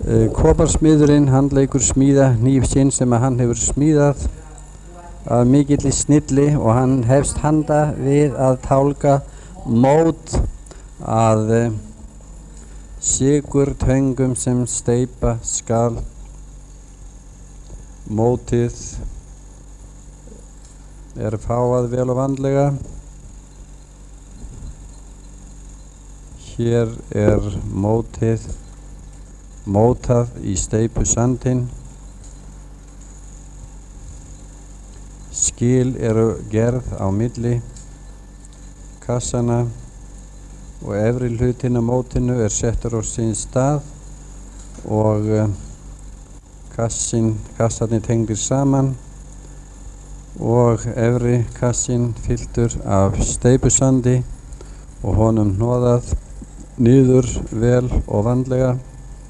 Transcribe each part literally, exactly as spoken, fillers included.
Koparsmiðurinn hann leikur smíða hníf sinn sem að hann hefur smíðað af mikilli snilli og hann hefst handa við að tálga mót að sigurtöngum sem steypa skal. Mótið er fáað vel og vandlega. Hér er mótið mótað í steypusandinn. Skil eru gerð á milli kassana og efri hlutinn á mótinu er settur á sinn stað og kassin, kassarnir tengdir saman og efri kassin fylltur af steypusandi og honum hnoðað niður vel og vandlega.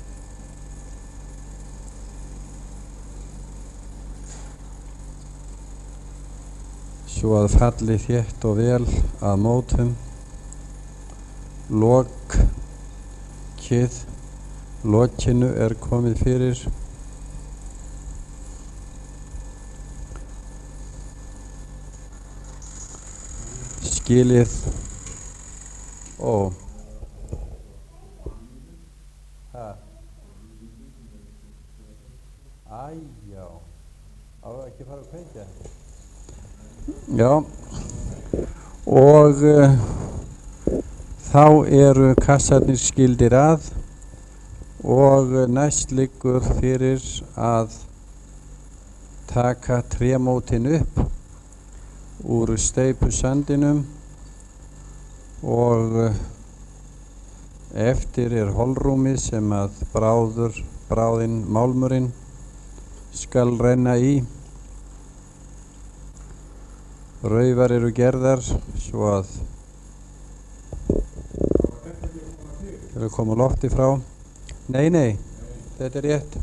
Svo að falli þétt og vel að mótum. Lokið, lokinu er komið fyrir. Skilið ó ha æjá á ekki fara að kveikja. Já, og uh, þá eru kassarnir skildir að og næst liggur fyrir að taka trémótin upp úr steypusandinum og uh, eftir er holrúmið sem að bráður, bráðinn málmurinn skal renna í. Raufar eru gerðar svo að til að koma lofti frá. Nei, nei, þetta er rétt.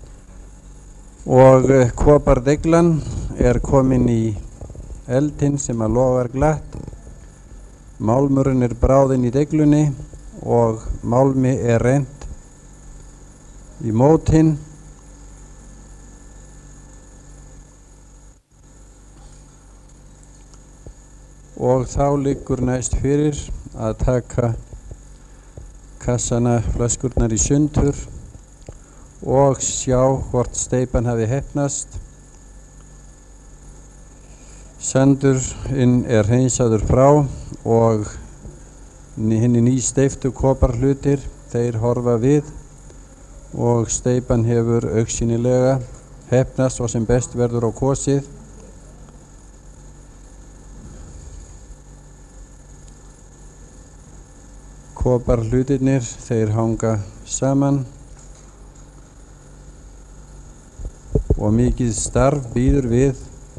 Og uh, kopardeglan er komin í eldinn sem að lofar glatt. Málmurinn er bráðinn í deglunni og málmi er rennt í mótinn. Og þá liggur næst fyrir að taka kassana, flöskurnar í sundur og sjá hvort steypan hafi heppnast. Sandurinn er hreinsaður frá og hinni nýsteyptu koparhlutir, þeir horfa við og steypan hefur augsýnilega heppnast og sem best verður á kosið. Koparhlutirnir, þeir hanga saman og mikið starf býður við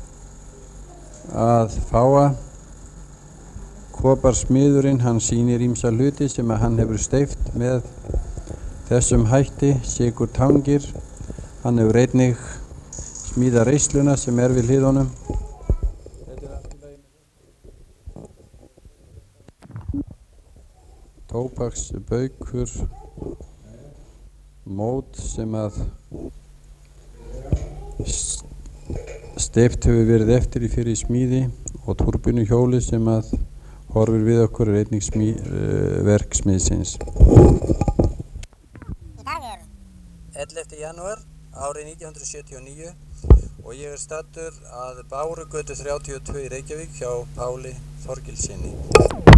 að fáa. Koparsmiðurinn, hann sýnir ýmsa hluti sem að hann hefur steypt með þessum hætti, sigurtangir. Hann hefur einnig smíðað reisluna sem er við hlið honum. Tóbaksbaukur, mót sem að steypt hefur verið eftir í fyrir smíði og túrbínuhjóli sem að horfir við okkur er einnig smí, uh, verk smiðsins. Í dag er ellefta janúar árið nítján hundruð sjötíu og níu og ég er staddur að Bárugötu þrjátíu og tvö í Reykjavík hjá Páli Þorgilssyni.